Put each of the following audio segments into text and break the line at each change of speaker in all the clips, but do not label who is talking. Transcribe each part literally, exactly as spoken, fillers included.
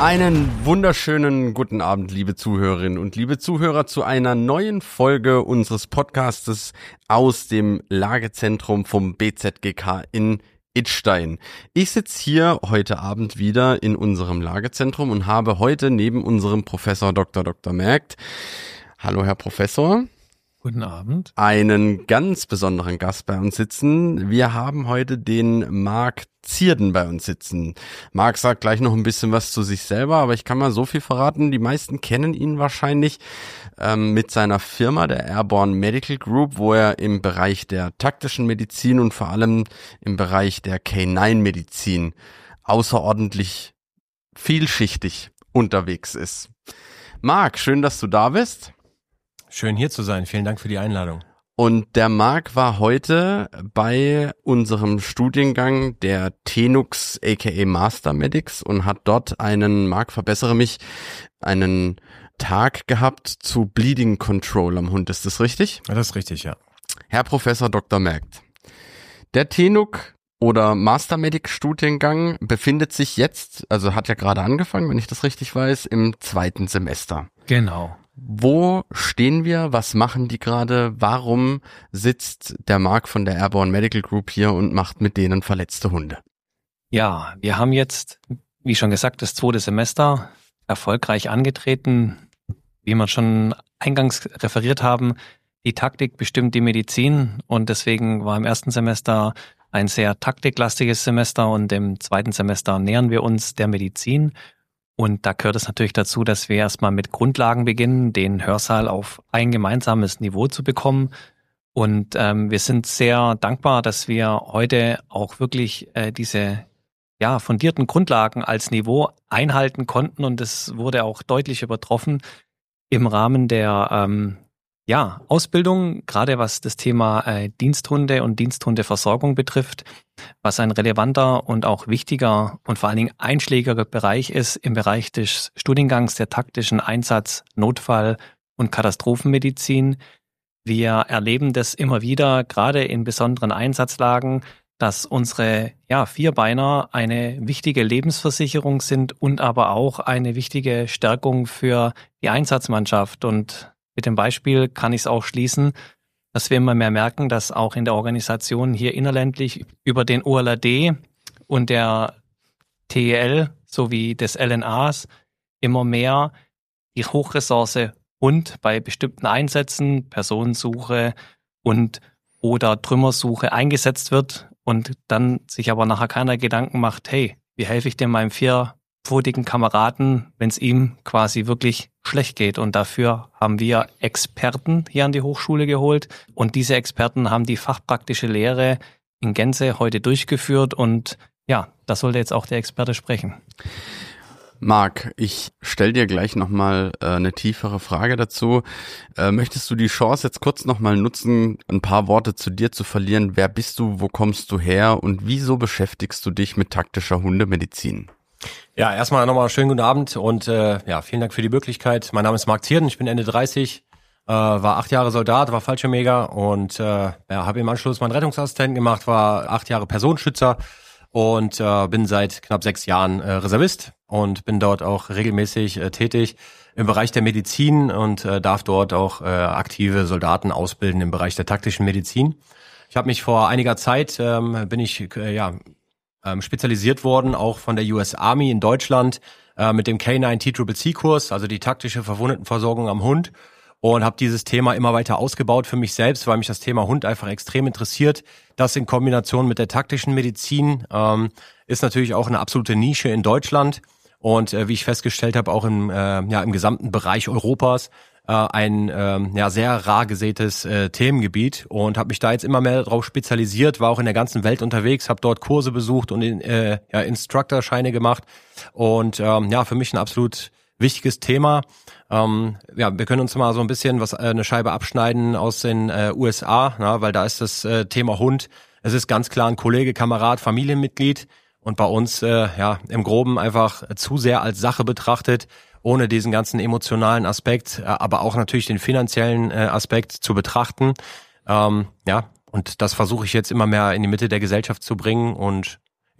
Einen wunderschönen guten Abend, liebe Zuhörerinnen und liebe Zuhörer, zu einer neuen Folge unseres Podcastes aus dem Lagezentrum vom B Z G K in Idstein. Ich sitze hier heute Abend wieder in unserem Lagezentrum und habe heute neben unserem Professor Doktor Doktor Merkt, hallo Herr Professor,
guten Abend,
einen ganz besonderen Gast bei uns sitzen. Wir haben heute den Marc Zierden bei uns sitzen. Marc sagt gleich noch ein bisschen was zu sich selber, aber ich kann mal so viel verraten, die meisten kennen ihn wahrscheinlich ähm, mit seiner Firma, der Airborne Medical Group, wo er im Bereich der taktischen Medizin und vor allem im Bereich der K neun Medizin außerordentlich vielschichtig unterwegs ist. Marc, schön, dass du da bist.
Schön hier zu sein, vielen Dank für die Einladung.
Und der Marc war heute bei unserem Studiengang der Tenux aka Master Medics und hat dort einen, Marc, verbessere mich, einen Tag gehabt zu Bleeding Control am Hund. Ist das richtig?
Ja, das ist richtig, ja.
Herr Professor Doktor Merkt, der Tenux oder Master Medic Studiengang befindet sich jetzt, also hat ja gerade angefangen, wenn ich das richtig weiß, im zweiten Semester.
Genau.
Wo stehen wir? Was machen die gerade? Warum sitzt der Marc von der Airborne Medical Group hier und macht mit denen verletzte Hunde?
Ja, wir haben jetzt, wie schon gesagt, das zweite Semester erfolgreich angetreten. Wie wir schon eingangs referiert haben, die Taktik bestimmt die Medizin und deswegen war im ersten Semester ein sehr taktiklastiges Semester und im zweiten Semester nähern wir uns der Medizin. Und da gehört es natürlich dazu, dass wir erstmal mit Grundlagen beginnen, den Hörsaal auf ein gemeinsames Niveau zu bekommen. Und ähm, wir sind sehr dankbar, dass wir heute auch wirklich äh, diese ja fundierten Grundlagen als Niveau einhalten konnten. Und es wurde auch deutlich übertroffen im Rahmen der ähm, ja Ausbildung, gerade was das Thema äh, Diensthunde und Diensthundeversorgung betrifft, was ein relevanter und auch wichtiger und vor allen Dingen einschlägiger Bereich ist im Bereich des Studiengangs der taktischen Einsatz-, Notfall- und Katastrophenmedizin. Wir erleben das immer wieder, gerade in besonderen Einsatzlagen, dass unsere ja, Vierbeiner eine wichtige Lebensversicherung sind und aber auch eine wichtige Stärkung für die Einsatzmannschaft. Und mit dem Beispiel kann ich es auch schließen, dass wir immer mehr merken, dass auch in der Organisation hier innerländlich über den O L A D und der T E L sowie des L N As immer mehr die Hochressource Hund bei bestimmten Einsätzen, Personensuche und oder Trümmersuche eingesetzt wird und dann sich aber nachher keiner Gedanken macht, hey, wie helfe ich denn meinem vierpfotigen Kameraden, wenn es ihm quasi wirklich schlecht geht. Und dafür haben wir Experten hier an die Hochschule geholt. Und diese Experten haben die fachpraktische Lehre in Gänze heute durchgeführt. Und ja, da sollte jetzt auch der Experte sprechen.
Marc, ich stelle dir gleich nochmal äh, eine tiefere Frage dazu. Äh, möchtest du die Chance jetzt kurz nochmal nutzen, ein paar Worte zu dir zu verlieren? Wer bist du, wo kommst du her und wieso beschäftigst du dich mit taktischer Hundemedizin?
Ja, erstmal nochmal schönen guten Abend und äh, ja, vielen Dank für die Möglichkeit. Mein Name ist Marc Zierden, ich bin Ende dreißig, äh, war acht Jahre Soldat, war Fallschirmjäger und äh, ja, habe im Anschluss meinen Rettungsassistenten gemacht, war acht Jahre Personenschützer und äh, bin seit knapp sechs Jahren äh, Reservist und bin dort auch regelmäßig äh, tätig im Bereich der Medizin und äh, darf dort auch äh, aktive Soldaten ausbilden im Bereich der taktischen Medizin. Ich habe mich vor einiger Zeit, ähm, bin ich äh, ja Ähm, spezialisiert worden, auch von der U S Army in Deutschland äh, mit dem K neun T C C C Kurs, also die taktische Verwundetenversorgung am Hund, und habe dieses Thema immer weiter ausgebaut für mich selbst, weil mich das Thema Hund einfach extrem interessiert. Das in Kombination mit der taktischen Medizin ähm, ist natürlich auch eine absolute Nische in Deutschland und äh, wie ich festgestellt habe, auch im, äh, ja, im gesamten Bereich Europas äh, ein äh, ja, sehr rar gesätes äh, Themengebiet und habe mich da jetzt immer mehr darauf spezialisiert, war auch in der ganzen Welt unterwegs, habe dort Kurse besucht und in, äh, ja, Instructor-Scheine gemacht und ähm, ja, für mich ein absolut wichtiges Thema. Ähm, ja, wir können uns mal so ein bisschen was äh, eine Scheibe abschneiden aus den äh, U S A, na, weil da ist das äh, Thema Hund. Es ist ganz klar ein Kollege, Kamerad, Familienmitglied und bei uns äh, ja im Groben einfach zu sehr als Sache betrachtet, ohne diesen ganzen emotionalen Aspekt, äh, aber auch natürlich den finanziellen äh, Aspekt zu betrachten. Ähm, ja, und das versuche ich jetzt immer mehr in die Mitte der Gesellschaft zu bringen und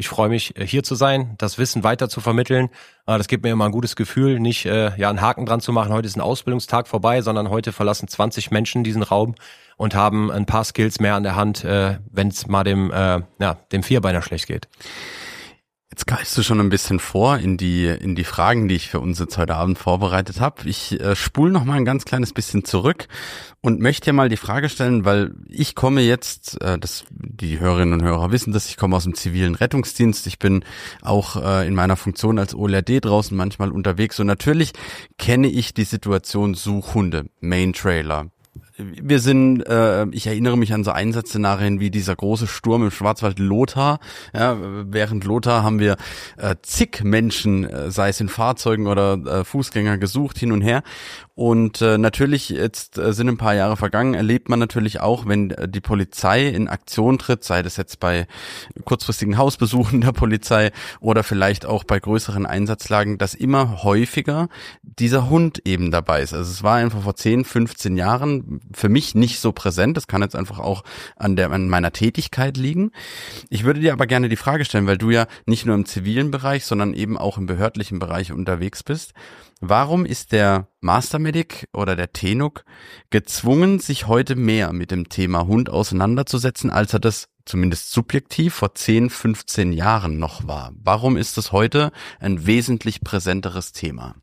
Ich freue mich, hier zu sein, das Wissen weiter zu vermitteln. Das gibt mir immer ein gutes Gefühl, nicht ja einen Haken dran zu machen, heute ist ein Ausbildungstag vorbei, sondern heute verlassen zwanzig Menschen diesen Raum und haben ein paar Skills mehr an der Hand, wenn es mal dem, ja, dem Vierbeiner schlecht geht.
Jetzt greifst du schon ein bisschen vor in die in die Fragen, die ich für uns jetzt heute Abend vorbereitet habe. Ich äh, spule noch mal ein ganz kleines bisschen zurück und möchte dir mal die Frage stellen, weil ich komme jetzt, äh, das die Hörerinnen und Hörer wissen das, ich komme aus dem zivilen Rettungsdienst. Ich bin auch äh, in meiner Funktion als O L R D draußen manchmal unterwegs und natürlich kenne ich die Situation Suchhunde, Main Trailer. Wir sind, äh, ich erinnere mich an so Einsatzszenarien wie dieser große Sturm im Schwarzwald Lothar. Ja, während Lothar haben wir äh, zig Menschen, äh, sei es in Fahrzeugen oder äh, Fußgänger, gesucht, hin und her. Und äh, natürlich, jetzt äh, sind ein paar Jahre vergangen, erlebt man natürlich auch, wenn äh, die Polizei in Aktion tritt, sei das jetzt bei kurzfristigen Hausbesuchen der Polizei oder vielleicht auch bei größeren Einsatzlagen, dass immer häufiger dieser Hund eben dabei ist. Also es war einfach vor zehn, fünfzehn Jahren für mich nicht so präsent. Das kann jetzt einfach auch an der an meiner Tätigkeit liegen. Ich würde dir aber gerne die Frage stellen, weil du ja nicht nur im zivilen Bereich, sondern eben auch im behördlichen Bereich unterwegs bist. Warum ist der Master Medic oder der T E N U C gezwungen, sich heute mehr mit dem Thema Hund auseinanderzusetzen, als er das zumindest subjektiv vor zehn, fünfzehn Jahren noch war? Warum ist es heute ein wesentlich präsenteres Thema?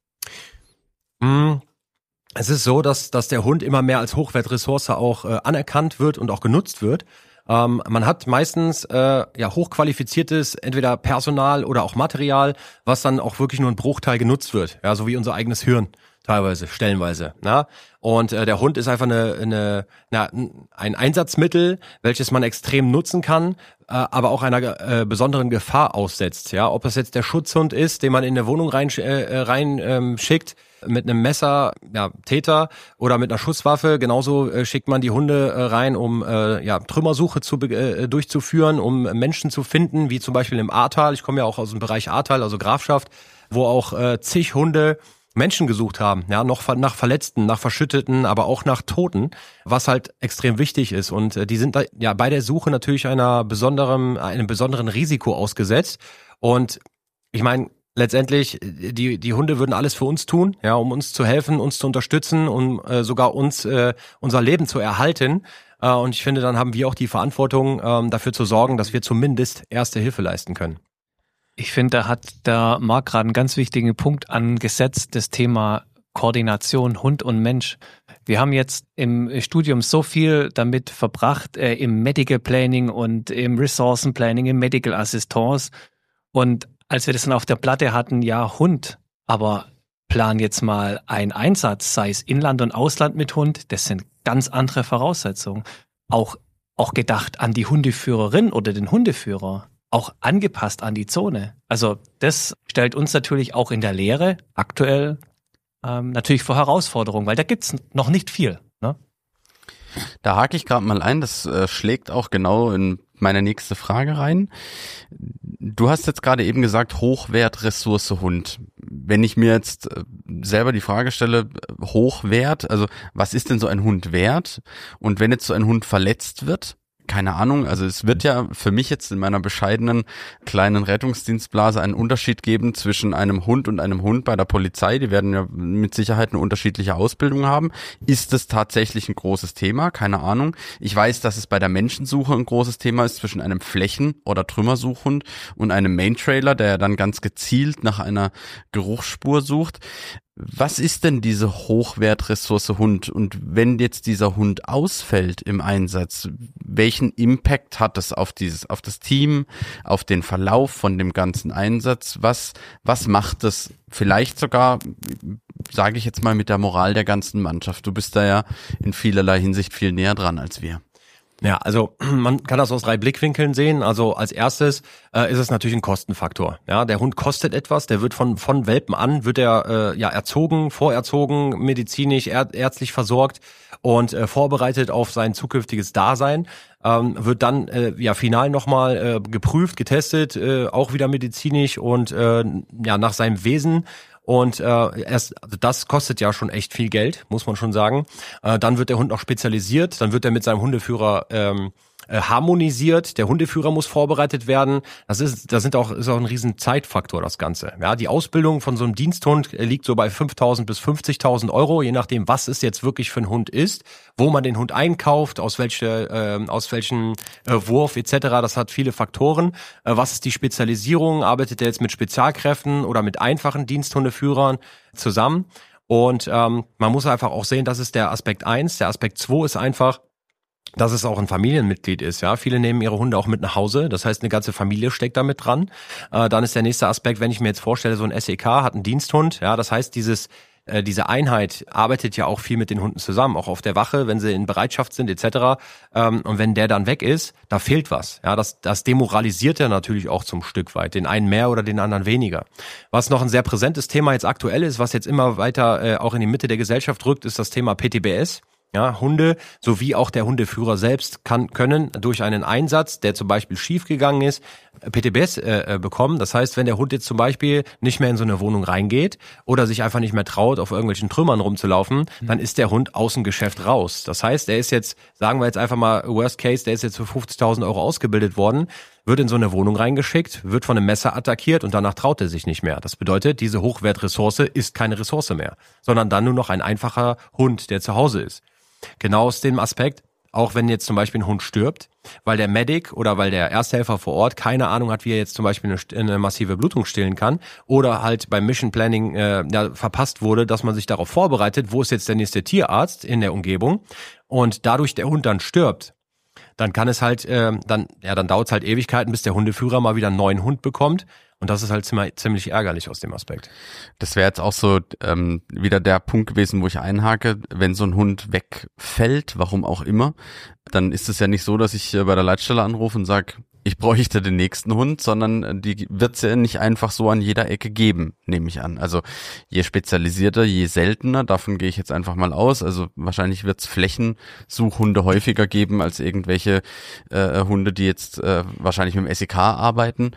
Mm. Es ist so, dass dass der Hund immer mehr als Hochwertressource auch äh, anerkannt wird und auch genutzt wird. Ähm, man hat meistens äh, ja hochqualifiziertes entweder Personal oder auch Material, was dann auch wirklich nur ein Bruchteil genutzt wird, ja, so wie unser eigenes Hirn teilweise, stellenweise. Na? Und äh, der Hund ist einfach eine, eine, na, ein Einsatzmittel, welches man extrem nutzen kann, äh, aber auch einer äh, besonderen Gefahr aussetzt. Ja, ob es jetzt der Schutzhund ist, den man in eine Wohnung rein äh, rein ähm, schickt, mit einem Messer, ja, Täter oder mit einer Schusswaffe. Genauso äh, schickt man die Hunde äh, rein, um äh, ja Trümmersuche zu äh, durchzuführen, um Menschen zu finden, wie zum Beispiel im Ahrtal. Ich komme ja auch aus dem Bereich Ahrtal, also Grafschaft, wo auch äh, zig Hunde Menschen gesucht haben, ja, noch nach Verletzten, nach Verschütteten, aber auch nach Toten, was halt extrem wichtig ist. Und äh, die sind da, ja bei der Suche natürlich einer besonderen, einem besonderen Risiko ausgesetzt. Und ich meine, letztendlich, die die Hunde würden alles für uns tun, ja, um uns zu helfen, uns zu unterstützen, um äh, sogar uns äh, unser Leben zu erhalten. Äh, und ich finde, dann haben wir auch die Verantwortung, ähm, dafür zu sorgen, dass wir zumindest erste Hilfe leisten können.
Ich finde, da hat der Marc gerade einen ganz wichtigen Punkt angesetzt, das Thema Koordination Hund und Mensch. Wir haben jetzt im Studium so viel damit verbracht, äh, im Medical Planning und im Ressourcenplanning, im Medical Assistance. Und als wir das dann auf der Platte hatten, ja, Hund, aber plan jetzt mal einen Einsatz, sei es Inland und Ausland mit Hund, das sind ganz andere Voraussetzungen. Auch, auch gedacht an die Hundeführerin oder den Hundeführer, auch angepasst an die Zone. Also das stellt uns natürlich auch in der Lehre aktuell ähm, natürlich vor Herausforderungen, weil da gibt's noch nicht viel, ne?
Da hake ich gerade mal ein, das äh, schlägt auch genau in meine nächste Frage rein. Du hast jetzt gerade eben gesagt, Hochwert-Ressource Hund. Wenn ich mir jetzt äh, selber die Frage stelle, Hochwert, also was ist denn so ein Hund wert? Und wenn jetzt so ein Hund verletzt wird, keine Ahnung, also es wird ja für mich jetzt in meiner bescheidenen kleinen Rettungsdienstblase einen Unterschied geben zwischen einem Hund und einem Hund bei der Polizei. Die werden ja mit Sicherheit eine unterschiedliche Ausbildung haben. Ist das tatsächlich ein großes Thema? Keine Ahnung. Ich weiß, dass es bei der Menschensuche ein großes Thema ist zwischen einem Flächen- oder Trümmersuchhund und einem Main-Trailer, der dann ganz gezielt nach einer Geruchsspur sucht. Was ist denn diese Hochwertressource Hund? Und wenn jetzt dieser Hund ausfällt im Einsatz, welchen Impact hat es auf dieses, auf das Team, auf den Verlauf von dem ganzen Einsatz? Was, was macht es vielleicht sogar, sage ich jetzt mal, mit der Moral der ganzen Mannschaft? Du bist da ja in vielerlei Hinsicht viel näher dran als wir.
Ja, also man kann das aus drei Blickwinkeln sehen. Also als erstes äh, ist es natürlich ein Kostenfaktor. Ja, der Hund kostet etwas, der wird von von Welpen an, wird er äh, ja erzogen, vorerzogen, medizinisch, är- ärztlich versorgt und äh, vorbereitet auf sein zukünftiges Dasein. Ähm, wird dann äh, ja final nochmal äh, geprüft, getestet, äh, auch wieder medizinisch und äh, ja nach seinem Wesen. Und äh, erst also das kostet ja schon echt viel Geld, muss man schon sagen. Äh, dann wird der Hund noch spezialisiert, dann wird er mit seinem Hundeführer ähm, äh, harmonisiert. Der Hundeführer muss vorbereitet werden. Das ist, das sind auch, ist auch ein riesen Zeitfaktor, das Ganze. Ja, die Ausbildung von so einem Diensthund liegt so bei fünftausend bis fünfzigtausend Euro, je nachdem, was es jetzt wirklich für ein Hund ist, wo man den Hund einkauft, aus welche, äh, aus welchem äh, Wurf et cetera. Das hat viele Faktoren. Äh, was ist die Spezialisierung? Arbeitet er jetzt mit Spezialkräften oder mit einfachen Diensthundeführern zusammen? Und ähm, man muss einfach auch sehen, das ist der Aspekt eins. Der Aspekt zwei ist einfach, dass es auch ein Familienmitglied ist. Ja, viele nehmen ihre Hunde auch mit nach Hause. Das heißt, eine ganze Familie steckt da mit dran. Äh, dann ist der nächste Aspekt, wenn ich mir jetzt vorstelle, so ein S E K hat einen Diensthund. Ja, das heißt, dieses äh, diese Einheit arbeitet ja auch viel mit den Hunden zusammen, auch auf der Wache, wenn sie in Bereitschaft sind et cetera. Ähm, und wenn der dann weg ist, da fehlt was. Ja, das das demoralisiert ja natürlich auch zum Stück weit, den einen mehr oder den anderen weniger. Was noch ein sehr präsentes Thema jetzt aktuell ist, was jetzt immer weiter äh, auch in die Mitte der Gesellschaft rückt, ist das Thema P T B S. Ja, Hunde sowie auch der Hundeführer selbst kann können durch einen Einsatz, der zum Beispiel schiefgegangen ist, P T B S äh, bekommen. Das heißt, wenn der Hund jetzt zum Beispiel nicht mehr in so eine Wohnung reingeht oder sich einfach nicht mehr traut, auf irgendwelchen Trümmern rumzulaufen, mhm. dann ist der Hund aus dem Geschäft raus. Das heißt, der ist jetzt, sagen wir jetzt einfach mal Worst Case, der ist jetzt für fünfzigtausend Euro ausgebildet worden, wird in so eine Wohnung reingeschickt, wird von einem Messer attackiert und danach traut er sich nicht mehr. Das bedeutet, diese Hochwertressource ist keine Ressource mehr, sondern dann nur noch ein einfacher Hund, der zu Hause ist. Genau aus dem Aspekt, auch wenn jetzt zum Beispiel ein Hund stirbt, weil der Medic oder weil der Ersthelfer vor Ort keine Ahnung hat, wie er jetzt zum Beispiel eine, eine massive Blutung stillen kann oder halt beim Mission Planning äh, ja, verpasst wurde, dass man sich darauf vorbereitet, wo ist jetzt der nächste Tierarzt in der Umgebung und dadurch der Hund dann stirbt, dann kann es halt, äh, dann ja, dann dauert es halt Ewigkeiten, bis der Hundeführer mal wieder einen neuen Hund bekommt. Und das ist halt ziemlich, ziemlich ärgerlich aus dem Aspekt.
Das wäre jetzt auch so ähm, wieder der Punkt gewesen, wo ich einhake, wenn so ein Hund wegfällt, warum auch immer, dann ist es ja nicht so, dass ich äh, bei der Leitstelle anrufe und sage, ich bräuchte den nächsten Hund, sondern die wird's ja nicht einfach so an jeder Ecke geben, nehme ich an. Also je spezialisierter, je seltener, davon gehe ich jetzt einfach mal aus. Also wahrscheinlich wird's Flächensuchhunde häufiger geben als irgendwelche äh, Hunde, die jetzt äh, wahrscheinlich mit dem S E K arbeiten.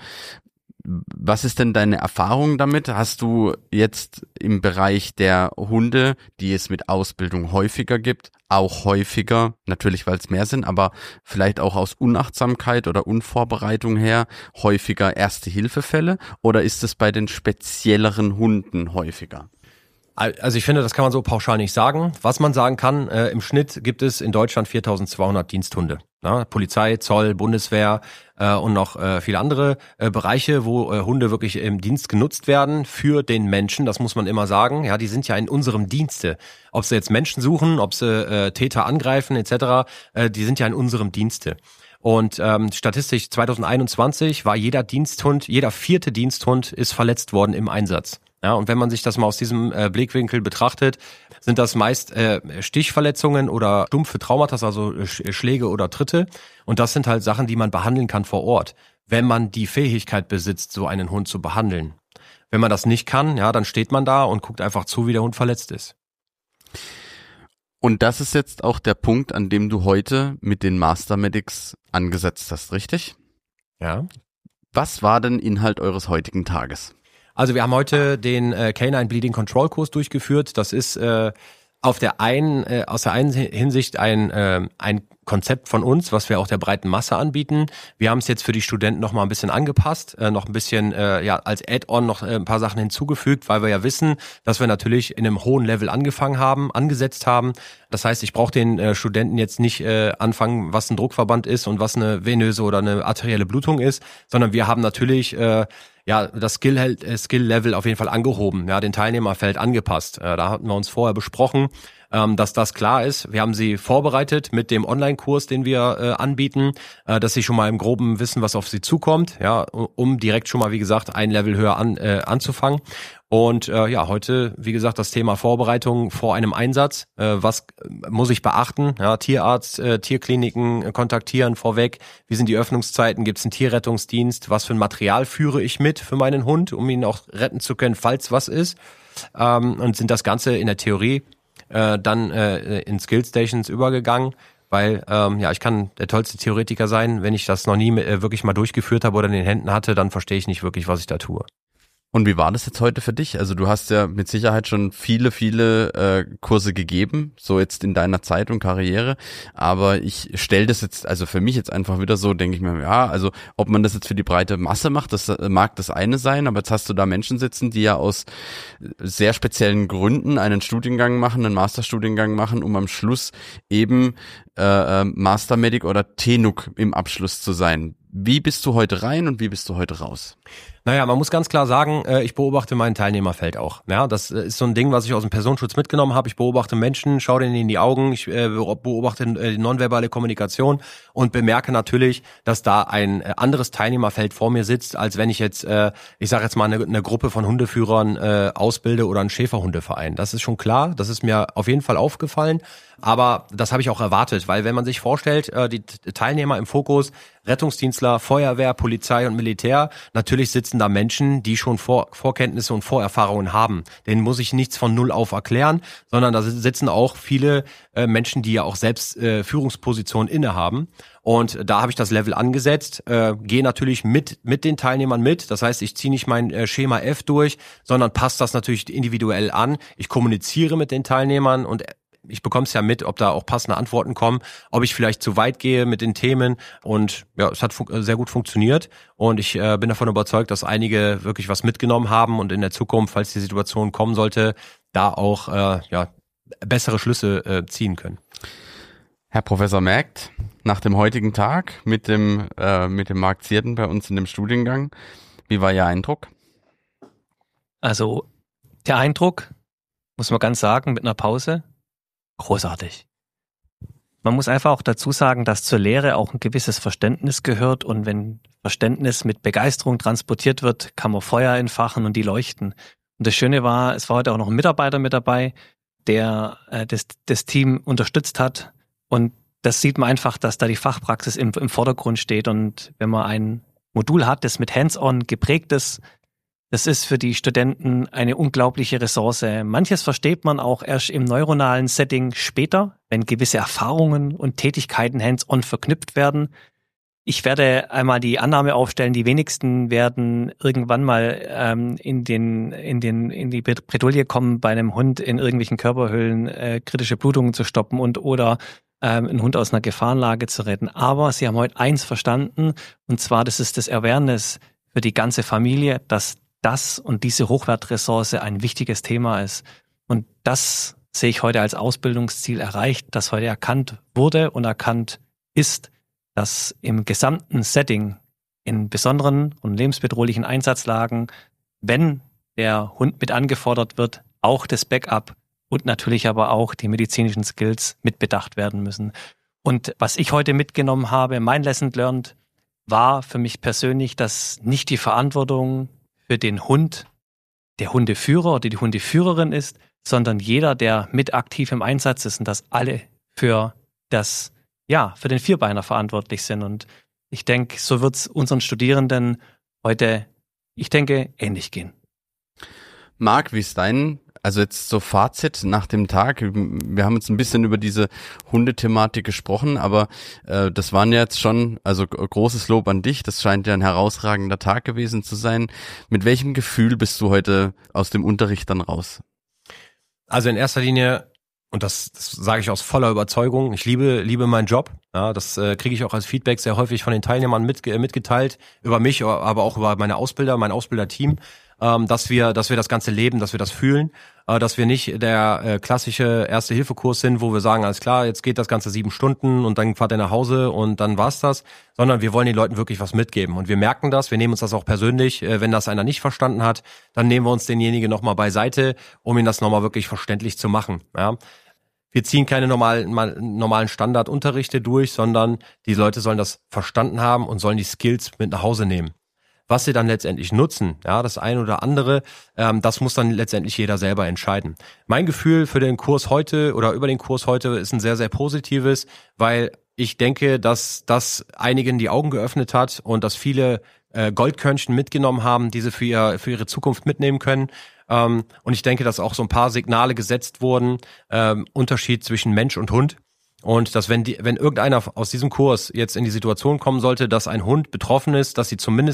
Was ist denn deine Erfahrung damit? Hast du jetzt im Bereich der Hunde, die es mit Ausbildung häufiger gibt, auch häufiger, natürlich weil es mehr sind, aber vielleicht auch aus Unachtsamkeit oder Unvorbereitung her, häufiger Erste-Hilfe-Fälle? Oder ist es bei den spezielleren Hunden häufiger?
Also ich finde, das kann man so pauschal nicht sagen. Was man sagen kann, äh, im Schnitt gibt es in Deutschland viertausendzweihundert Diensthunde. Ja, Polizei, Zoll, Bundeswehr äh, und noch äh, viele andere äh, Bereiche, wo äh, Hunde wirklich im Dienst genutzt werden für den Menschen. Das muss man immer sagen. Ja, die sind ja in unserem Dienste. Ob sie jetzt Menschen suchen, ob sie äh, Täter angreifen et cetera, äh, die sind ja in unserem Dienste. Und ähm, statistisch zwanzig einundzwanzig war jeder Diensthund, jeder vierte Diensthund ist verletzt worden im Einsatz. Ja, und wenn man sich das mal aus diesem äh, Blickwinkel betrachtet, sind das meist äh, Stichverletzungen oder stumpfe Traumata, also Sch- Schläge oder Tritte. Und das sind halt Sachen, die man behandeln kann vor Ort, wenn man die Fähigkeit besitzt, so einen Hund zu behandeln. Wenn man das nicht kann, ja, dann steht man da und guckt einfach zu, wie der Hund verletzt ist.
Und das ist jetzt auch der Punkt, an dem du heute mit den Master Medics angesetzt hast, richtig?
Ja.
Was war denn Inhalt eures heutigen Tages?
Also wir haben heute den äh, Canine Bleeding Control Kurs durchgeführt. Das ist äh, auf der einen, äh, aus der einen Hinsicht ein äh, ein Konzept von uns, was wir auch der breiten Masse anbieten. Wir haben es jetzt für die Studenten noch mal ein bisschen angepasst, äh, noch ein bisschen äh, ja als Add-on noch äh, ein paar Sachen hinzugefügt, weil wir ja wissen, dass wir natürlich in einem hohen Level angefangen haben, angesetzt haben. Das heißt, ich brauche den äh, Studenten jetzt nicht äh, anfangen, was ein Druckverband ist und was eine venöse oder eine arterielle Blutung ist, sondern wir haben natürlich äh, ja das Skill Skill Level auf jeden Fall angehoben, ja, den Teilnehmerfeld angepasst. Äh, da hatten wir uns vorher besprochen, ähm, dass das klar ist. Wir haben sie vorbereitet mit dem Online-Kurs, den wir äh, anbieten, äh, dass sie schon mal im Groben wissen, was auf sie zukommt, ja, um direkt schon mal, wie gesagt, ein Level höher an, äh, anzufangen. Und äh, ja, heute, wie gesagt, das Thema Vorbereitung vor einem Einsatz. Äh, was muss ich beachten? Ja, Tierarzt, äh, Tierkliniken äh, kontaktieren vorweg. Wie sind die Öffnungszeiten? Gibt es einen Tierrettungsdienst? Was für ein Material führe ich mit für meinen Hund, um ihn auch retten zu können, falls was ist? Ähm, und sind das Ganze in der Theorie äh, dann äh, in Skillstations übergegangen. Weil ähm, ja, ich kann der tollste Theoretiker sein, wenn ich das noch nie äh, wirklich mal durchgeführt habe oder in den Händen hatte, dann verstehe ich nicht wirklich, was ich da tue.
Und wie war das jetzt heute für dich? Also du hast ja mit Sicherheit schon viele, viele äh, Kurse gegeben, so jetzt in deiner Zeit und Karriere. Aber ich stelle das jetzt, also für mich jetzt einfach wieder so, denke ich mir, ja, also ob man das jetzt für die breite Masse macht, das mag das eine sein, aber jetzt hast du da Menschen sitzen, die ja aus sehr speziellen Gründen einen Studiengang machen, einen Masterstudiengang machen, um am Schluss eben äh, Master Medic oder T N U C im Abschluss zu sein. Wie bist du heute rein und wie bist du heute raus?
Naja, man muss ganz klar sagen, ich beobachte mein Teilnehmerfeld auch. Ja, das ist so ein Ding, was ich aus dem Personenschutz mitgenommen habe. Ich beobachte Menschen, schaue denen in die Augen, ich beobachte die nonverbale Kommunikation und bemerke natürlich, dass da ein anderes Teilnehmerfeld vor mir sitzt, als wenn ich jetzt, ich sage jetzt mal, eine, eine Gruppe von Hundeführern ausbilde oder einen Schäferhundeverein. Das ist schon klar, das ist mir auf jeden Fall aufgefallen. Aber das habe ich auch erwartet, weil wenn man sich vorstellt, die Teilnehmer im Fokus, Rettungsdienstler, Feuerwehr, Polizei und Militär, natürlich sitzen da Menschen, die schon Vor- Vorkenntnisse und Vorerfahrungen haben. Denen muss ich nichts von Null auf erklären, sondern da sitzen auch viele äh, Menschen, die ja auch selbst äh, Führungspositionen innehaben. Und da habe ich das Level angesetzt, äh, gehe natürlich mit mit den Teilnehmern mit. Das heißt, ich ziehe nicht mein äh, Schema F durch, sondern passe das natürlich individuell an. Ich kommuniziere mit den Teilnehmern und ich bekomme es ja mit, ob da auch passende Antworten kommen, ob ich vielleicht zu weit gehe mit den Themen und ja, es hat fun- sehr gut funktioniert und ich äh, bin davon überzeugt, dass einige wirklich was mitgenommen haben und in der Zukunft, falls die Situation kommen sollte, da auch äh, ja bessere Schlüsse äh, ziehen können.
Herr Professor Merkt, nach dem heutigen Tag mit dem äh, mit dem Marc Zierden bei uns in dem Studiengang, wie war Ihr Eindruck?
Also der Eindruck, muss man ganz sagen, mit einer Pause, großartig. Man muss einfach auch dazu sagen, dass zur Lehre auch ein gewisses Verständnis gehört und wenn Verständnis mit Begeisterung transportiert wird, kann man Feuer entfachen und die leuchten. Und das Schöne war, es war heute auch noch ein Mitarbeiter mit dabei, der äh, das, das Team unterstützt hat und das sieht man einfach, dass da die Fachpraxis im, im Vordergrund steht und wenn man ein Modul hat, das mit Hands-on geprägt ist, das ist für die Studenten eine unglaubliche Ressource. Manches versteht man auch erst im neuronalen Setting später, wenn gewisse Erfahrungen und Tätigkeiten hands-on verknüpft werden. Ich werde einmal die Annahme aufstellen, die wenigsten werden irgendwann mal ähm, in den in den in die Bredouille kommen, bei einem Hund in irgendwelchen Körperhöhlen äh, kritische Blutungen zu stoppen und oder ähm, einen Hund aus einer Gefahrenlage zu retten. Aber sie haben heute eins verstanden, und zwar, das ist das Awareness für die ganze Familie, dass das und diese Hochwertressource ein wichtiges Thema ist. Und das sehe ich heute als Ausbildungsziel erreicht, dass heute erkannt wurde und erkannt ist, dass im gesamten Setting, in besonderen und lebensbedrohlichen Einsatzlagen, wenn der Hund mit angefordert wird, auch das Backup und natürlich aber auch die medizinischen Skills mitbedacht werden müssen. Und was ich heute mitgenommen habe, mein Lesson learned, war für mich persönlich, dass nicht die Verantwortung für den Hund der Hundeführer oder die Hundeführerin ist, sondern jeder, der mit aktiv im Einsatz ist und dass alle für das, ja, für den Vierbeiner verantwortlich sind. Und ich denke, so wird es unseren Studierenden heute, ich denke, ähnlich gehen.
Marc, wie ist dein, also jetzt so Fazit nach dem Tag? Wir haben jetzt ein bisschen über diese Hundethematik gesprochen, aber äh, das waren ja jetzt schon, also großes Lob an dich, das scheint ja ein herausragender Tag gewesen zu sein. Mit welchem Gefühl bist du heute aus dem Unterricht dann raus?
Also in erster Linie, und das, das sage ich aus voller Überzeugung, ich liebe liebe meinen Job. Ja, das äh, kriege ich auch als Feedback sehr häufig von den Teilnehmern mit, äh, mitgeteilt, über mich, aber auch über meine Ausbilder, mein Ausbilderteam, ähm, dass wir dass wir das Ganze leben, dass wir das fühlen, äh, dass wir nicht der äh, klassische Erste-Hilfe-Kurs sind, wo wir sagen, alles klar, jetzt geht das Ganze sieben Stunden und dann fahrt ihr nach Hause und dann war's das, sondern wir wollen den Leuten wirklich was mitgeben. Und wir merken das, wir nehmen uns das auch persönlich, äh, wenn das einer nicht verstanden hat, dann nehmen wir uns denjenigen nochmal beiseite, um ihn das nochmal wirklich verständlich zu machen. Ja. Wir ziehen keine normalen, normalen Standardunterrichte durch, sondern die Leute sollen das verstanden haben und sollen die Skills mit nach Hause nehmen. Was sie dann letztendlich nutzen, ja, das eine oder andere, ähm, das muss dann letztendlich jeder selber entscheiden. Mein Gefühl für den Kurs heute oder über den Kurs heute ist ein sehr, sehr positives, weil ich denke, dass das einigen die Augen geöffnet hat und dass viele äh, Goldkörnchen mitgenommen haben, die sie für, ihr, für ihre Zukunft mitnehmen können. Ähm, und ich denke, dass auch so ein paar Signale gesetzt wurden, ähm, Unterschied zwischen Mensch und Hund. Und dass wenn die, wenn irgendeiner aus diesem Kurs jetzt in die Situation kommen sollte, dass ein Hund betroffen ist, dass sie zumindest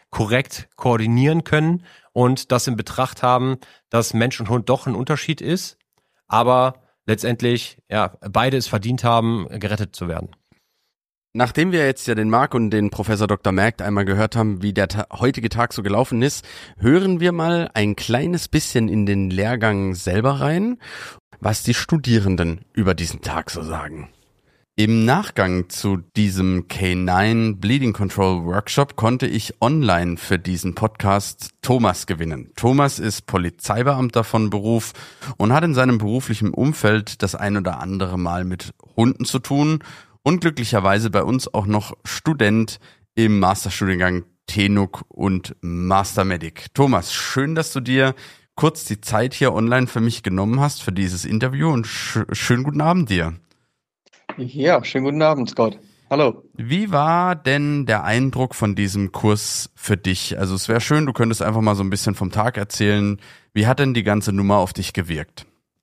korrekt koordinieren können und das in Betracht haben, dass Mensch und Hund doch ein Unterschied ist, aber letztendlich ja beide es verdient haben, gerettet zu werden.
Nachdem wir jetzt ja den Marc und den Professor Doktor Merkt einmal gehört haben, wie der ta- heutige Tag so gelaufen ist, hören wir mal ein kleines bisschen in den Lehrgang selber rein, was die Studierenden über diesen Tag so sagen. Im Nachgang zu diesem K neun Bleeding Control Workshop konnte ich online für diesen Podcast Thomas gewinnen. Thomas ist Polizeibeamter von Beruf und hat in seinem beruflichen Umfeld das ein oder andere Mal mit Hunden zu tun und glücklicherweise bei uns auch noch Student im Masterstudiengang T N U C und Master Medic. Thomas, schön, dass du dir kurz die Zeit hier online für mich genommen hast für dieses Interview und sch- schönen guten Abend dir.
Ja, schönen guten Abend, Scott. Hallo.
Wie war denn der Eindruck von diesem Kurs für dich? Also es wäre schön, du könntest einfach mal so ein bisschen vom Tag erzählen. Wie hat denn die ganze Nummer auf dich gewirkt?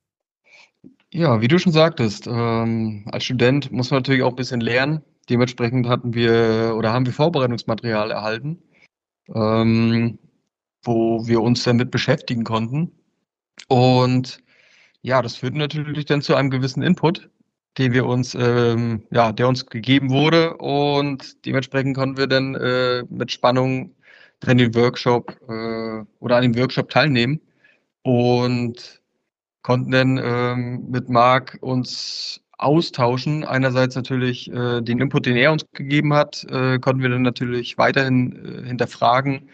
Ja, wie du schon sagtest, ähm, als Student muss man natürlich auch ein bisschen lernen. Dementsprechend hatten wir oder haben wir Vorbereitungsmaterial erhalten, ähm, wo wir uns damit beschäftigen konnten. Und ja, das führte natürlich dann zu einem gewissen Input, den wir uns, ähm, ja, der uns gegeben wurde. Und dementsprechend konnten wir dann äh, mit Spannung an den Workshop äh, oder an dem Workshop teilnehmen und konnten dann ähm, mit Marc uns austauschen. Einerseits natürlich äh, den Input, den er uns gegeben hat, äh, konnten wir dann natürlich weiterhin äh, hinterfragen.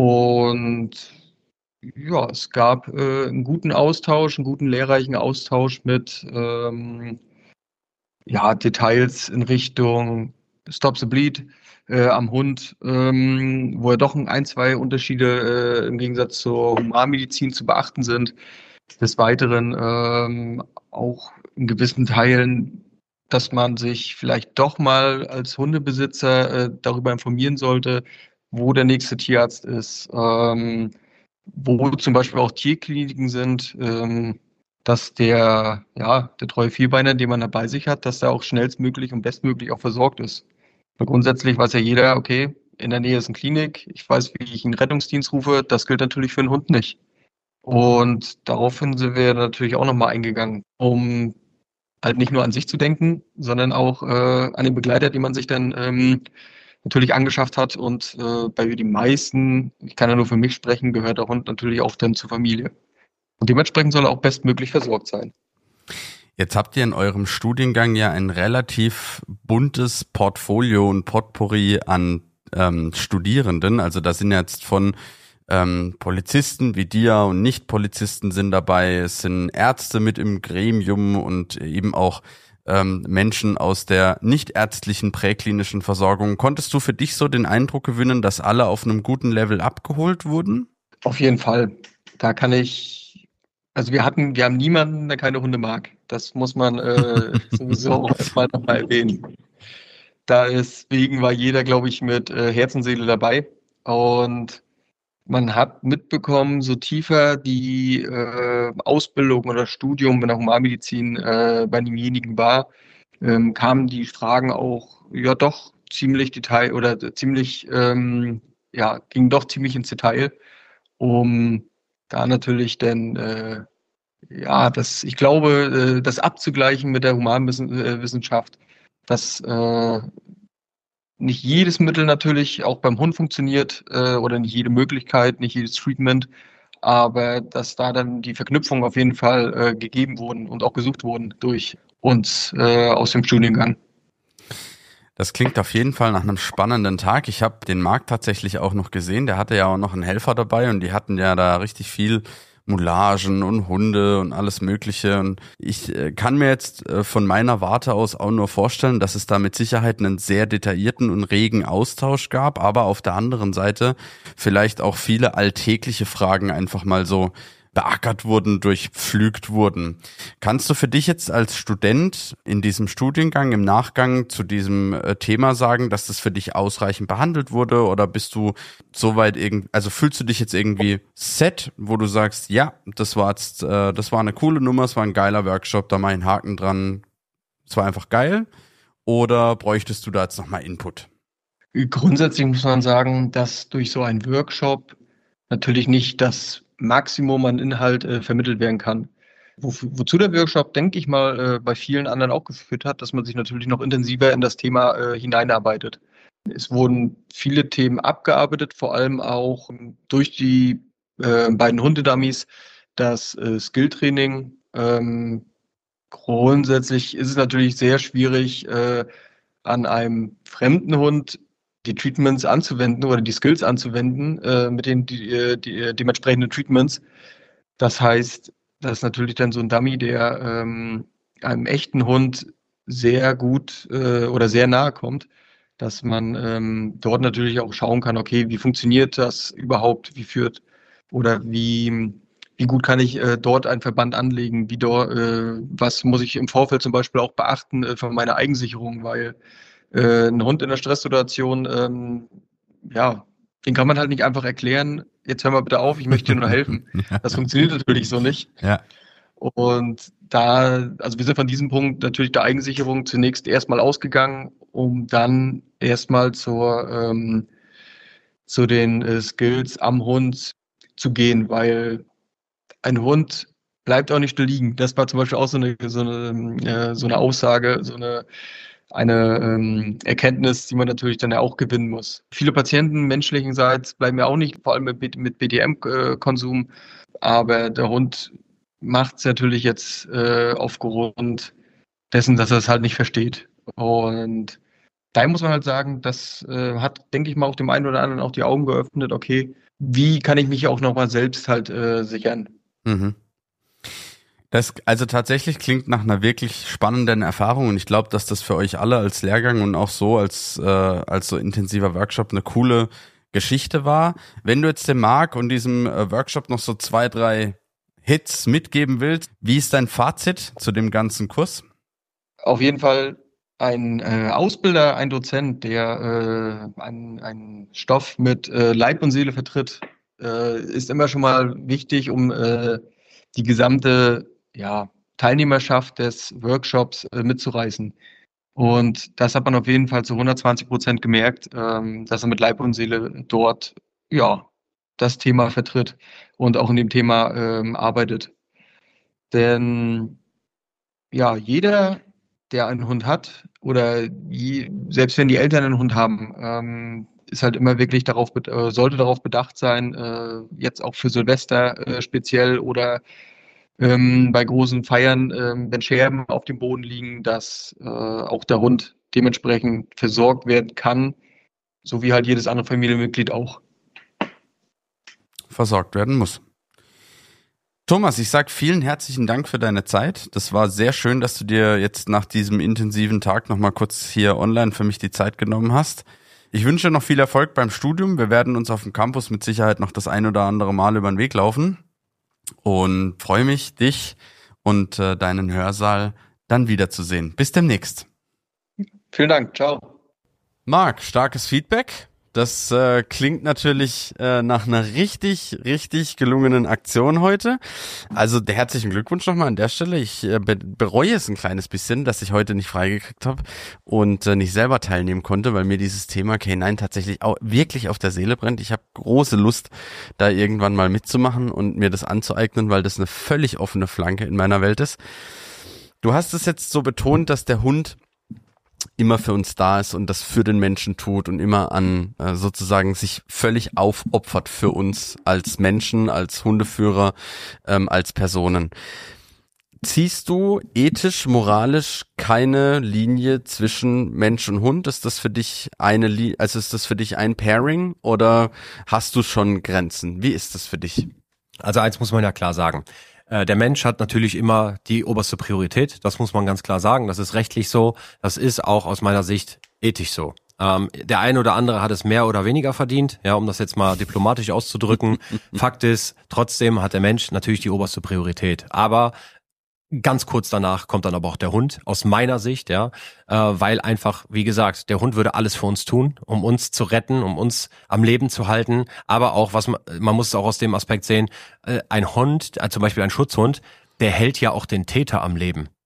Und ja, es gab äh, einen guten Austausch, einen guten lehrreichen Austausch mit ähm, ja, Details in Richtung Stop the Bleed äh, am Hund, ähm, wo ja doch ein, zwei Unterschiede äh, im Gegensatz zur Humanmedizin zu beachten sind. Des Weiteren ähm, auch in gewissen Teilen, dass man sich vielleicht doch mal als Hundebesitzer äh, darüber informieren sollte, wo der nächste Tierarzt ist, ähm, wo zum Beispiel auch Tierkliniken sind, ähm, dass der, ja, der treue Vierbeiner, den man da bei sich hat, dass der auch schnellstmöglich und bestmöglich auch versorgt ist. Weil grundsätzlich weiß ja jeder, okay, in der Nähe ist eine Klinik, ich weiß, wie ich einen Rettungsdienst rufe, das gilt natürlich für einen Hund nicht. Und daraufhin sind wir natürlich auch nochmal eingegangen, um halt nicht nur an sich zu denken, sondern auch äh, an den Begleiter, den man sich dann ähm, natürlich angeschafft hat. Und äh, bei den meisten, ich kann ja nur für mich sprechen, gehört der Hund natürlich auch dann zur Familie. Und dementsprechend soll er auch bestmöglich versorgt sein.
Jetzt habt ihr in eurem Studiengang ja ein relativ buntes Portfolio und Potpourri an ähm, Studierenden. Also da sind jetzt von Ähm, Polizisten wie dir und Nicht-Polizisten sind dabei, es sind Ärzte mit im Gremium und eben auch ähm, Menschen aus der nichtärztlichen präklinischen Versorgung. Konntest du für dich so den Eindruck gewinnen, dass alle auf einem guten Level abgeholt wurden?
Auf jeden Fall. Da kann ich, also wir hatten, wir haben niemanden, der keine Hunde mag. Das muss man äh, sowieso erstmal nochmal erwähnen. Da deswegen war jeder, glaube ich, mit äh, Herz und Seele dabei. Und man hat mitbekommen, so tiefer die äh, Ausbildung oder Studium in der Humanmedizin äh, bei demjenigen war, ähm, kamen die Fragen auch ja doch ziemlich detail oder ziemlich ähm, ja gingen doch ziemlich ins Detail, um da natürlich dann äh, ja das ich glaube äh, das abzugleichen mit der Humanwissenschaft, dass äh, nicht jedes Mittel natürlich auch beim Hund funktioniert äh, oder nicht jede Möglichkeit, nicht jedes Treatment, aber dass da dann die Verknüpfungen auf jeden Fall äh, gegeben wurden und auch gesucht wurden durch uns äh, aus dem Studiengang.
Das klingt auf jeden Fall nach einem spannenden Tag. Ich habe den Marc tatsächlich auch noch gesehen, der hatte ja auch noch einen Helfer dabei und die hatten ja da richtig viel Moulagen und Hunde und alles Mögliche. Und ich äh, kann mir jetzt äh, von meiner Warte aus auch nur vorstellen, dass es da mit Sicherheit einen sehr detaillierten und regen Austausch gab, aber auf der anderen Seite vielleicht auch viele alltägliche Fragen einfach mal so beackert wurden, durchpflügt wurden. Kannst du für dich jetzt als Student in diesem Studiengang im Nachgang zu diesem äh, Thema sagen, dass das für dich ausreichend behandelt wurde, oder bist du soweit irgendwie, also fühlst du dich jetzt irgendwie set, wo du sagst, ja, das war jetzt, äh, das war eine coole Nummer, es war ein geiler Workshop, da mach ich einen Haken dran, es war einfach geil, oder bräuchtest du da jetzt nochmal Input?
Grundsätzlich muss man sagen, dass durch so einen Workshop natürlich nicht das Maximum an Inhalt äh, vermittelt werden kann. Wo, wozu der Workshop, denke ich mal, äh, bei vielen anderen auch geführt hat, dass man sich natürlich noch intensiver in das Thema äh, hineinarbeitet. Es wurden viele Themen abgearbeitet, vor allem auch durch die äh, beiden Hundedummies, das äh, Skilltraining. Ähm, grundsätzlich ist es natürlich sehr schwierig, äh, an einem fremden Hund die Treatments anzuwenden oder die Skills anzuwenden äh, mit den die, die, dementsprechenden Treatments. Das heißt, das ist natürlich dann so ein Dummy, der ähm, einem echten Hund sehr gut äh, oder sehr nahe kommt, dass man ähm, dort natürlich auch schauen kann, okay, wie funktioniert das überhaupt, wie führt oder wie, wie gut kann ich äh, dort einen Verband anlegen, wie dort, äh, was muss ich im Vorfeld zum Beispiel auch beachten äh, für meine Eigensicherung, weil äh, ein Hund in einer Stresssituation, ähm, ja, den kann man halt nicht einfach erklären, jetzt hör mal bitte auf, ich möchte dir nur helfen. Das funktioniert natürlich so nicht.
Ja.
Und da, also wir sind von diesem Punkt natürlich der Eigensicherung zunächst erstmal ausgegangen, um dann erstmal zur, ähm, zu den äh, Skills am Hund zu gehen, weil ein Hund bleibt auch nicht nur liegen. Das war zum Beispiel auch so eine, so eine, äh, so eine Aussage, so eine eine ähm, Erkenntnis, die man natürlich dann ja auch gewinnen muss. Viele Patienten menschlichenseits bleiben ja auch nicht, vor allem mit, mit B D M-Konsum, aber der Hund macht es natürlich jetzt äh, aufgrund dessen, dass er es halt nicht versteht. Und da muss man halt sagen, das äh, hat, denke ich mal, auch dem einen oder anderen auch die Augen geöffnet, okay, wie kann ich mich auch nochmal selbst halt äh, sichern?
Mhm. Das also tatsächlich klingt nach einer wirklich spannenden Erfahrung und ich glaube, dass das für euch alle als Lehrgang und auch so als äh, als so intensiver Workshop eine coole Geschichte war. Wenn du jetzt dem Marc und diesem äh, Workshop noch so zwei, drei Hits mitgeben willst, wie ist dein Fazit zu dem ganzen Kurs?
Auf jeden Fall ein äh, Ausbilder, ein Dozent, der äh, einen, einen Stoff mit äh, Leib und Seele vertritt, äh, ist immer schon mal wichtig, um äh, die gesamte ja, Teilnehmerschaft des Workshops äh, mitzureißen. Und das hat man auf jeden Fall zu hundertzwanzig Prozent gemerkt, ähm, dass er mit Leib und Seele dort ja das Thema vertritt und auch in dem Thema ähm, arbeitet. Denn ja, jeder, der einen Hund hat oder je, selbst wenn die Eltern einen Hund haben, ähm, ist halt immer wirklich darauf, äh, sollte darauf bedacht sein, äh, jetzt auch für Silvester äh, speziell oder ähm, bei großen Feiern, ähm, wenn Scherben auf dem Boden liegen, dass äh, auch der Hund dementsprechend versorgt werden kann, so wie halt jedes andere Familienmitglied auch.
Versorgt werden muss. Thomas, ich sag vielen herzlichen Dank für deine Zeit. Das war sehr schön, dass du dir jetzt nach diesem intensiven Tag nochmal kurz hier online für mich die Zeit genommen hast. Ich wünsche dir noch viel Erfolg beim Studium. Wir werden uns auf dem Campus mit Sicherheit noch das ein oder andere Mal über den Weg laufen. Und freue mich, dich und äh, deinen Hörsaal dann wiederzusehen. Bis demnächst.
Vielen Dank. Ciao.
Marc, starkes Feedback. Das äh, klingt natürlich äh, nach einer richtig, richtig gelungenen Aktion heute. Also der herzlichen Glückwunsch nochmal an der Stelle. Ich äh, be- bereue es ein kleines bisschen, dass ich heute nicht freigekriegt habe und äh, nicht selber teilnehmen konnte, weil mir dieses Thema K neun tatsächlich auch wirklich auf der Seele brennt. Ich habe große Lust, da irgendwann mal mitzumachen und mir das anzueignen, weil das eine völlig offene Flanke in meiner Welt ist. Du hast es jetzt so betont, dass der Hund immer für uns da ist und das für den Menschen tut und immer an äh, sozusagen sich völlig aufopfert für uns als Menschen, als Hundeführer, ähm, als Personen. Ziehst du ethisch, moralisch keine Linie zwischen Mensch und Hund? Ist das für dich eine, Li- also ist das für dich ein Pairing oder hast du schon Grenzen? Wie ist das für dich?
Also eins muss man ja klar sagen. Der Mensch hat natürlich immer die oberste Priorität, das muss man ganz klar sagen, das ist rechtlich so, das ist auch aus meiner Sicht ethisch so. Ähm, der eine oder andere hat es mehr oder weniger verdient, ja, um das jetzt mal diplomatisch auszudrücken. Fakt ist, trotzdem hat der Mensch natürlich die oberste Priorität, aber ganz kurz danach kommt dann aber auch der Hund, aus meiner Sicht, ja, äh, weil einfach, wie gesagt, der Hund würde alles für uns tun, um uns zu retten, um uns am Leben zu halten, aber auch, was man, man muss es auch aus dem Aspekt sehen, äh, ein Hund, äh, zum Beispiel ein Schutzhund, der hält ja auch den Täter am Leben.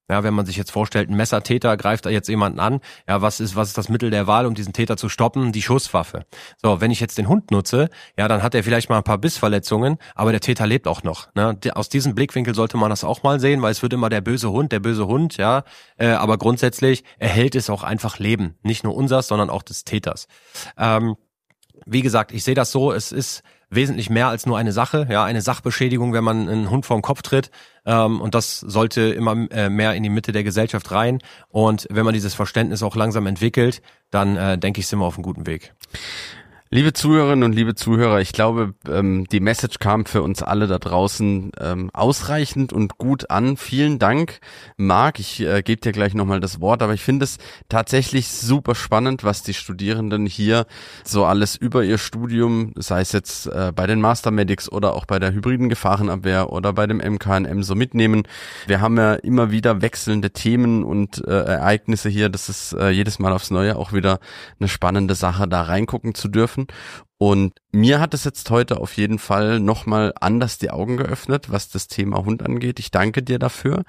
Ja, wenn man sich jetzt vorstellt, ein Messertäter greift da jetzt jemanden an, ja, was ist, was ist das Mittel der Wahl, um diesen Täter zu stoppen? Die Schusswaffe. So, wenn ich jetzt den Hund nutze, ja, dann hat er vielleicht mal ein paar Bissverletzungen, aber der Täter lebt auch noch. Ne? Aus diesem Blickwinkel sollte man das auch mal sehen, weil es wird immer der böse Hund, der böse Hund, ja. Äh, aber grundsätzlich erhält es auch einfach Leben. Nicht nur unseres, sondern auch des Täters. Ähm, wie gesagt, ich sehe das so, es ist wesentlich mehr als nur eine Sache, ja, eine Sachbeschädigung, wenn man einen Hund vor den Kopf tritt, ähm, und das sollte immer äh, mehr in die Mitte der Gesellschaft rein, und wenn man dieses Verständnis auch langsam entwickelt, dann äh, denke ich, sind wir auf einem guten Weg.
Liebe Zuhörerinnen und liebe Zuhörer, ich glaube, ähm, die Message kam für uns alle da draußen ähm, ausreichend und gut an. Vielen Dank, Marc. Ich äh, gebe dir gleich nochmal das Wort, aber ich finde es tatsächlich super spannend, was die Studierenden hier so alles über ihr Studium, sei es jetzt äh, bei den Master Medics oder auch bei der hybriden Gefahrenabwehr oder bei dem M K N M so mitnehmen. Wir haben ja immer wieder wechselnde Themen und äh, Ereignisse hier. Das ist äh, jedes Mal aufs Neue auch wieder eine spannende Sache, da reingucken zu dürfen. Und mir hat es jetzt heute auf jeden Fall nochmal anders die Augen geöffnet, was das Thema Hund angeht. Ich danke dir dafür.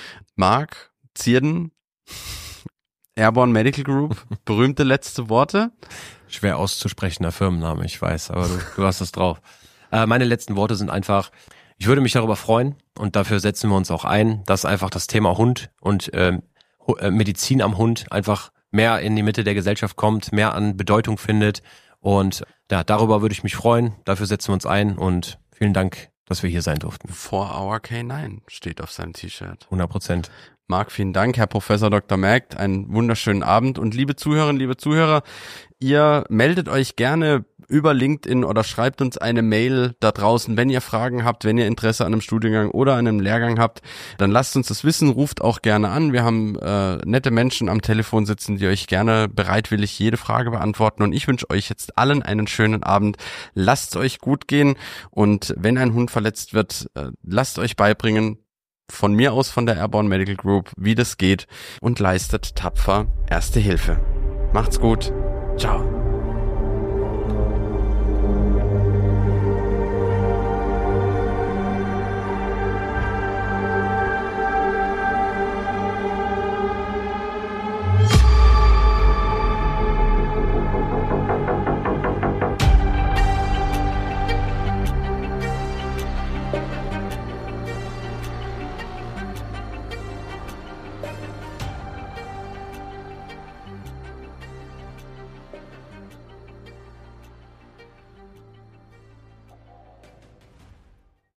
Marc Zierden, Airborne Medical Group, berühmte letzte Worte.
Schwer auszusprechender Firmenname, ich weiß, aber du, du hast es drauf. Äh, meine letzten Worte sind einfach, ich würde mich darüber freuen, und dafür setzen wir uns auch ein, dass einfach das Thema Hund und äh, Medizin am Hund einfach mehr in die Mitte der Gesellschaft kommt, mehr an Bedeutung findet. Und ja, darüber würde ich mich freuen. Dafür setzen wir uns ein, und vielen Dank, dass wir hier sein durften.
For our K neun steht auf seinem T-Shirt.
hundert Prozent.
Marc, vielen Dank, Herr Professor Doktor Merkt. Einen wunderschönen Abend. Und liebe Zuhörerinnen, liebe Zuhörer, ihr meldet euch gerne über LinkedIn oder schreibt uns eine Mail da draußen, wenn ihr Fragen habt, wenn ihr Interesse an einem Studiengang oder an einem Lehrgang habt, dann lasst uns das wissen, ruft auch gerne an. Wir haben äh, nette Menschen am Telefon sitzen, die euch gerne bereitwillig jede Frage beantworten, und ich wünsche euch jetzt allen einen schönen Abend. Lasst es euch gut gehen, und wenn ein Hund verletzt wird, äh, lasst euch beibringen, von mir aus von der Airborne Medical Group, wie das geht, und leistet tapfer Erste Hilfe. Macht's gut. Ciao.